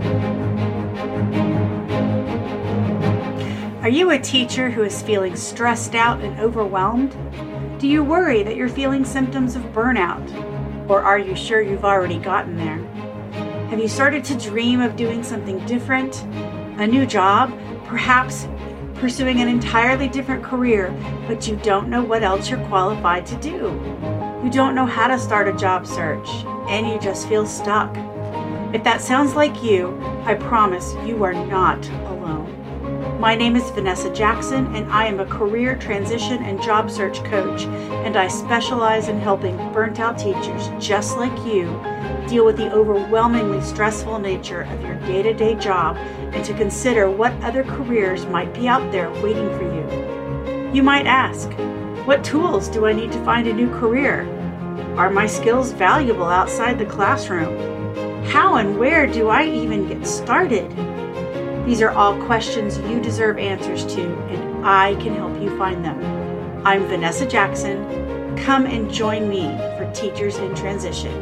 Are you a teacher who is feeling stressed out and overwhelmed? Do you worry that you're feeling symptoms of burnout? Or are you sure you've already gotten there? Have you started to dream of doing something different? A new job? Perhaps pursuing an entirely different career, but you don't know what else you're qualified to do. You don't know how to start a job search, and you just feel stuck. If that sounds like you, I promise you are not alone. My name is Vanessa Jackson, and I am a career transition and job search coach, and I specialize in helping burnt-out teachers just like you deal with the overwhelmingly stressful nature of your day-to-day job and to consider what other careers might be out there waiting for you. You might ask, what tools do I need to find a new career? Are my skills valuable outside the classroom? How and where do I even get started? These are all questions you deserve answers to, and I can help you find them. I'm Vanessa Jackson. Come and join me for Teachers in Transition.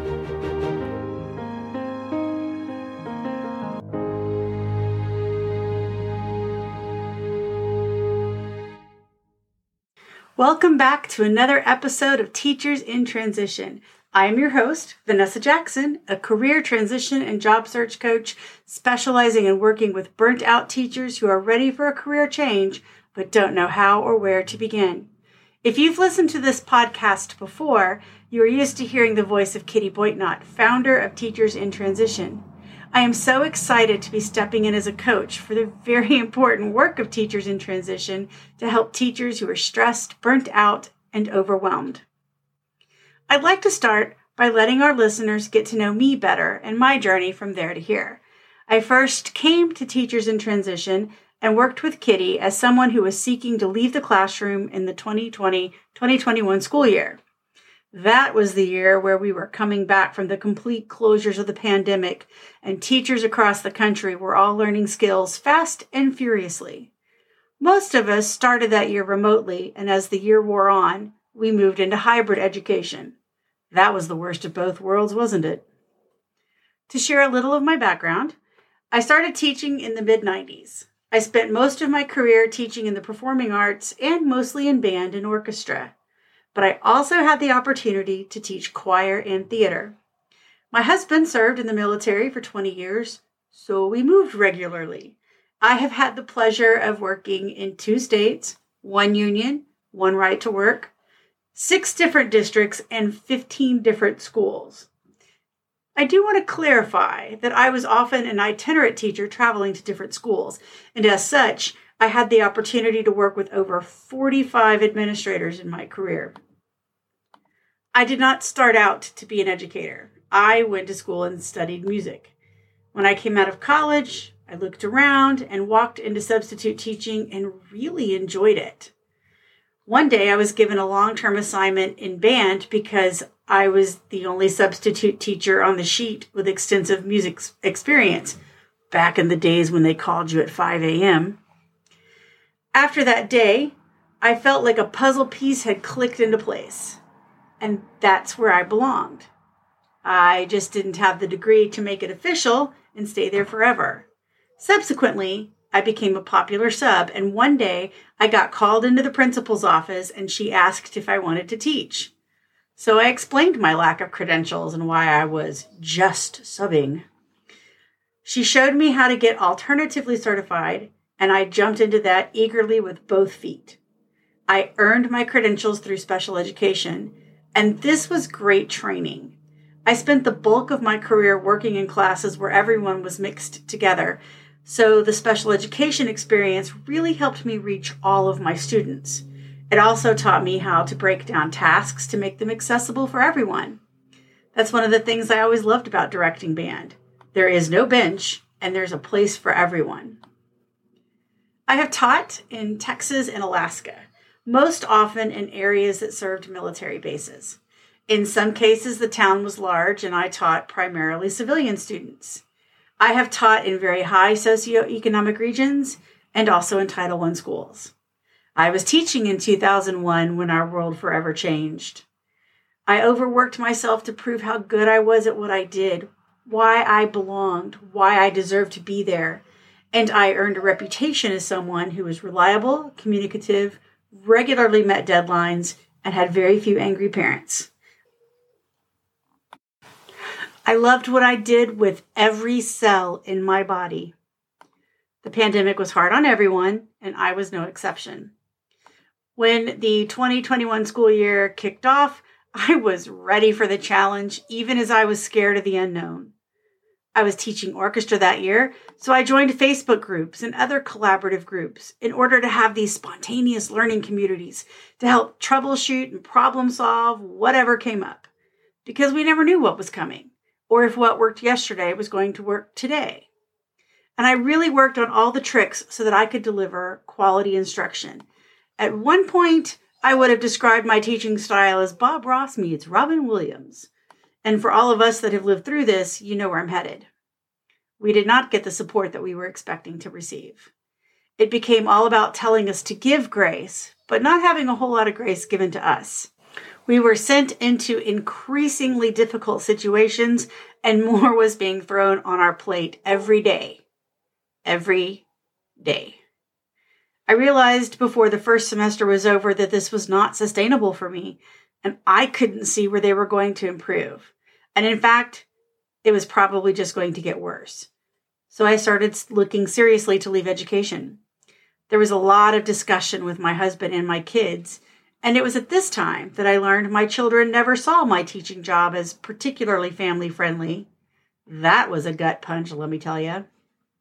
Welcome back to another episode of Teachers in Transition. I am your host, Vanessa Jackson, a career transition and job search coach specializing in working with burnt-out teachers who are ready for a career change but don't know how or where to begin. If you've listened to this podcast before, you are used to hearing the voice of Kitty Boitnott, founder of Teachers in Transition. I am so excited to be stepping in as a coach for the very important work of Teachers in Transition to help teachers who are stressed, burnt out, and overwhelmed. I'd like to start by letting our listeners get to know me better and my journey from there to here. I first came to Teachers in Transition and worked with Kitty as someone who was seeking to leave the classroom in the 2020-2021 school year. That was the year where we were coming back from the complete closures of the pandemic, and teachers across the country were all learning skills fast and furiously. Most of us started that year remotely, and as the year wore on, we moved into hybrid education. That was the worst of both worlds, wasn't it? To share a little of my background, I started teaching in the mid-90s. I spent most of my career teaching in the performing arts and mostly in band and orchestra. But I also had the opportunity to teach choir and theater. My husband served in the military for 20 years, so we moved regularly. I have had the pleasure of working in 2 states, 1 union, 1 right to work, 6 different districts, and 15 different schools. I do want to clarify that I was often an itinerant teacher traveling to different schools, and as such, I had the opportunity to work with over 45 administrators in my career. I did not start out to be an educator. I went to school and studied music. When I came out of college, I looked around and walked into substitute teaching and really enjoyed it. One day I was given a long-term assignment in band because I was the only substitute teacher on the sheet with extensive music experience, back in the days when they called you at 5 a.m. After that day, I felt like a puzzle piece had clicked into place, and that's where I belonged. I just didn't have the degree to make it official and stay there forever. Subsequently, I became a popular sub, and one day I got called into the principal's office and she asked if I wanted to teach. So I explained my lack of credentials and why I was just subbing. She showed me how to get alternatively certified, and I jumped into that eagerly with both feet. I earned my credentials through special education, and this was great training. I spent the bulk of my career working in classes where everyone was mixed together, so the special education experience really helped me reach all of my students. It also taught me how to break down tasks to make them accessible for everyone. That's one of the things I always loved about directing band. There is no bench, and there's a place for everyone. I have taught in Texas and Alaska, most often in areas that served military bases. In some cases, the town was large, and I taught primarily civilian students. I have taught in very high socioeconomic regions and also in Title I schools. I was teaching in 2001 when our world forever changed. I overworked myself to prove how good I was at what I did why I belonged, why I deserved to be there. And I earned a reputation as someone who was reliable, communicative, regularly met deadlines, and had very few angry parents. I loved what I did with every cell in my body. The pandemic was hard on everyone, and I was no exception. When the 2021 school year kicked off, I was ready for the challenge, even as I was scared of the unknown. I was teaching orchestra that year, so I joined Facebook groups and other collaborative groups in order to have these spontaneous learning communities to help troubleshoot and problem solve whatever came up, because we never knew what was coming, or if what worked yesterday was going to work today. And I really worked on all the tricks so that I could deliver quality instruction. At one point, I would have described my teaching style as Bob Ross meets Robin Williams. And for all of us that have lived through this, you know where I'm headed. We did not get the support that we were expecting to receive. It became all about telling us to give grace, but not having a whole lot of grace given to us. We were sent into increasingly difficult situations, and more was being thrown on our plate every day. Every day. I realized before the first semester was over that this was not sustainable for me, and I couldn't see where they were going to improve. And in fact, it was probably just going to get worse. So I started looking seriously to leave education. There was a lot of discussion with my husband and my kids, and it was at this time that I learned my children never saw my teaching job as particularly family-friendly. That was a gut punch, let me tell you.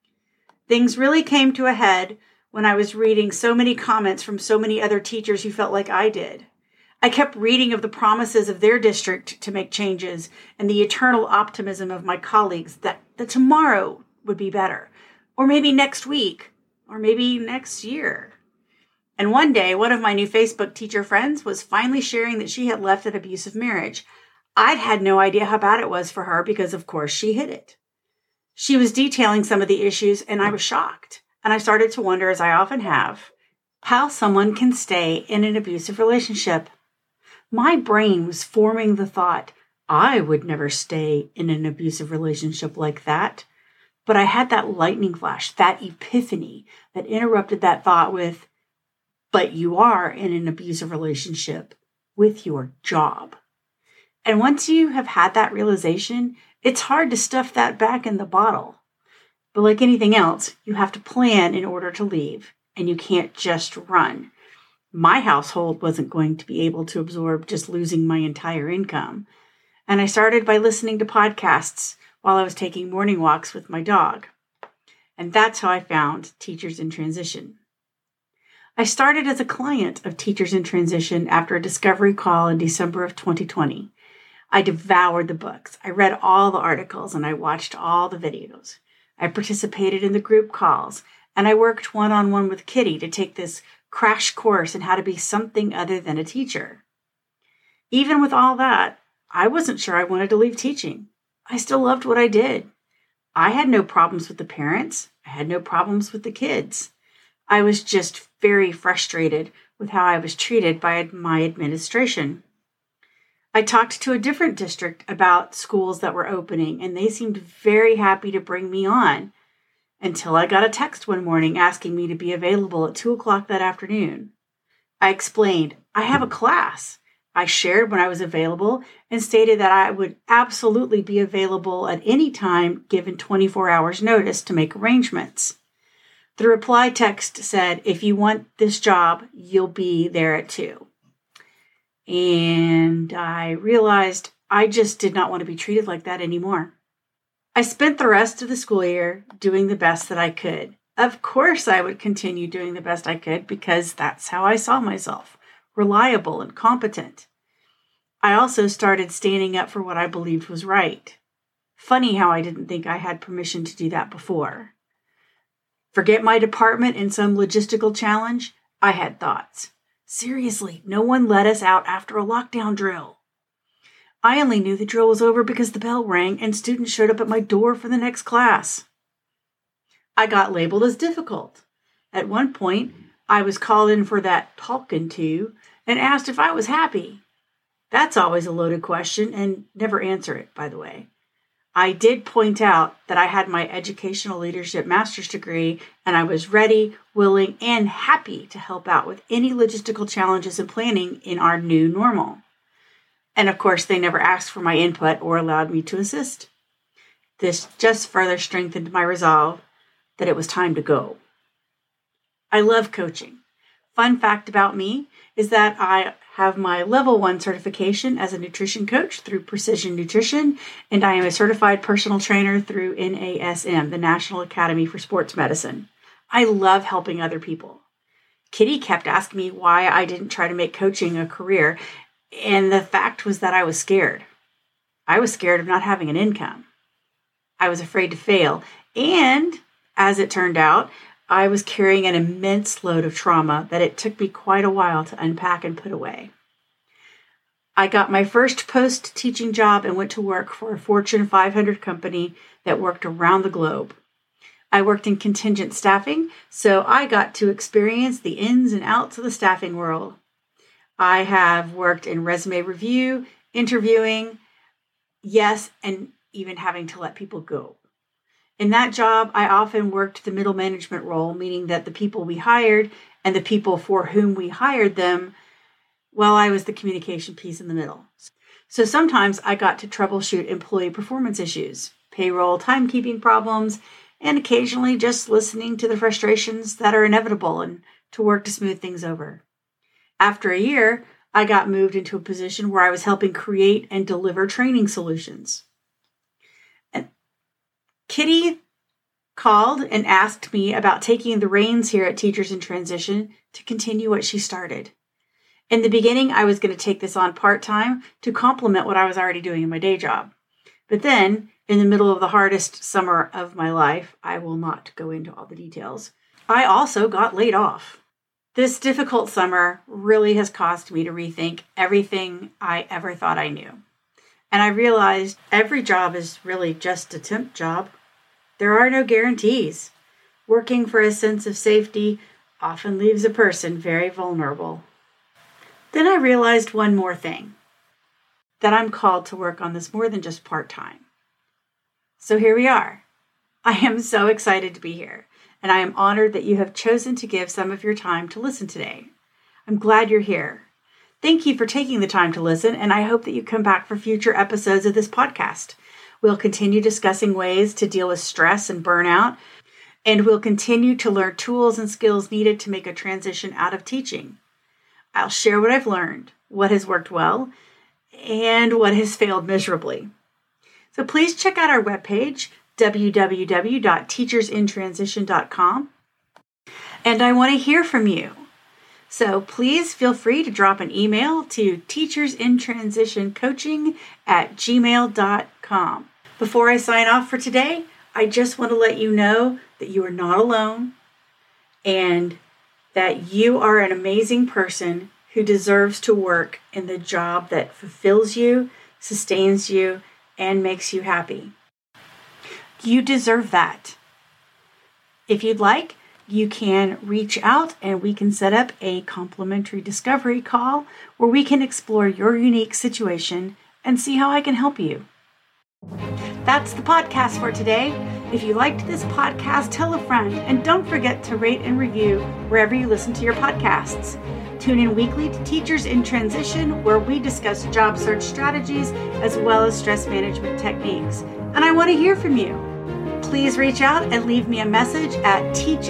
Things really came to a head when I was reading so many comments from so many other teachers who felt like I did. I kept reading of the promises of their district to make changes and the eternal optimism of my colleagues that tomorrow would be better, or maybe next week, or maybe next year. And one day, one of my new Facebook teacher friends was finally sharing that she had left an abusive marriage. I'd had no idea how bad it was for her because, of course, she hid it. She was detailing some of the issues, and I was shocked. And I started to wonder, as I often have, how someone can stay in an abusive relationship. My brain was forming the thought, I would never stay in an abusive relationship like that. But I had that lightning flash, that epiphany that interrupted that thought with, but you are in an abusive relationship with your job. And once you have had that realization, it's hard to stuff that back in the bottle. But like anything else, you have to plan in order to leave, and you can't just run. My household wasn't going to be able to absorb just losing my entire income. And I started by listening to podcasts while I was taking morning walks with my dog. And that's how I found Teachers in Transition. I started as a client of Teachers in Transition after a discovery call in December of 2020. I devoured the books. I read all the articles and I watched all the videos. I participated in the group calls, and I worked one-on-one with Kitty to take this crash course in how to be something other than a teacher. Even with all that, I wasn't sure I wanted to leave teaching. I still loved what I did. I had no problems with the parents. I had no problems with the kids. I was just very frustrated with how I was treated by my administration. I talked to a different district about schools that were opening, and they seemed very happy to bring me on until I got a text one morning asking me to be available at 2:00 that afternoon. I explained, I have a class. I shared when I was available and stated that I would absolutely be available at any time given 24 hours notice to make arrangements. The reply text said, if you want this job, you'll be there at 2. And I realized I just did not want to be treated like that anymore. I spent the rest of the school year doing the best that I could. Of course, I would continue doing the best I could because that's how I saw myself, reliable and competent. I also started standing up for what I believed was right. Funny how I didn't think I had permission to do that before. Forget my department and some logistical challenge, I had thoughts. Seriously, no one let us out after a lockdown drill. I only knew the drill was over because the bell rang and students showed up at my door for the next class. I got labeled as difficult. At one point, I was called in for that talking to and asked if I was happy. That's always a loaded question and never answer it, by the way. I did point out that I had my educational leadership master's degree, and I was ready, willing, and happy to help out with any logistical challenges and planning in our new normal. And of course, they never asked for my input or allowed me to assist. This just further strengthened my resolve that it was time to go. I love coaching. Fun fact about me is that I have my level 1 certification as a nutrition coach through Precision Nutrition, and I am a certified personal trainer through NASM, the National Academy for Sports Medicine. I love helping other people. Kitty kept asking me why I didn't try to make coaching a career, and the fact was that I was scared. I was scared of not having an income. I was afraid to fail, and as it turned out, I was carrying an immense load of trauma that it took me quite a while to unpack and put away. I got my first post-teaching job and went to work for a Fortune 500 company that worked around the globe. I worked in contingent staffing, so I got to experience the ins and outs of the staffing world. I have worked in resume review, interviewing, yes, and even having to let people go. In that job, I often worked the middle management role, meaning that the people we hired and the people for whom we hired them, well, I was the communication piece in the middle. So sometimes I got to troubleshoot employee performance issues, payroll, timekeeping problems, and occasionally just listening to the frustrations that are inevitable and to work to smooth things over. After a year, I got moved into a position where I was helping create and deliver training solutions. Kitty called and asked me about taking the reins here at Teachers in Transition to continue what she started. In the beginning, I was going to take this on part-time to complement what I was already doing in my day job. But then, in the middle of the hardest summer of my life, I will not go into all the details, I also got laid off. This difficult summer really has caused me to rethink everything I ever thought I knew. And I realized every job is really just a temp job. There are no guarantees. Working for a sense of safety often leaves a person very vulnerable. Then I realized one more thing, that I'm called to work on this more than just part-time. So here we are. I am so excited to be here, and I am honored that you have chosen to give some of your time to listen today. I'm glad you're here. Thank you for taking the time to listen, and I hope that you come back for future episodes of this podcast. We'll continue discussing ways to deal with stress and burnout, and we'll continue to learn tools and skills needed to make a transition out of teaching. I'll share what I've learned, what has worked well, and what has failed miserably. So please check out our webpage, www.teachersintransition.com, and I want to hear from you. So please feel free to drop an email to teachersintransitioncoaching@gmail.com. Before I sign off for today, I just want to let you know that you are not alone and that you are an amazing person who deserves to work in the job that fulfills you, sustains you, and makes you happy. You deserve that. If you'd like, you can reach out and we can set up a complimentary discovery call where we can explore your unique situation and see how I can help you. That's the podcast for today. If you liked this podcast, tell a friend, and don't forget to rate and review wherever you listen to your podcasts. Tune in weekly to Teachers in Transition, where we discuss job search strategies as well as stress management techniques. And I want to hear from you. Please reach out and leave me a message at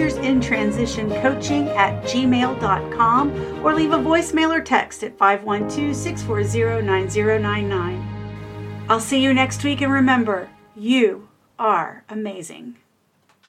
teachersintransitioncoaching@gmail.com or leave a voicemail or text at 512-640-9099. I'll see you next week, and remember, you are amazing.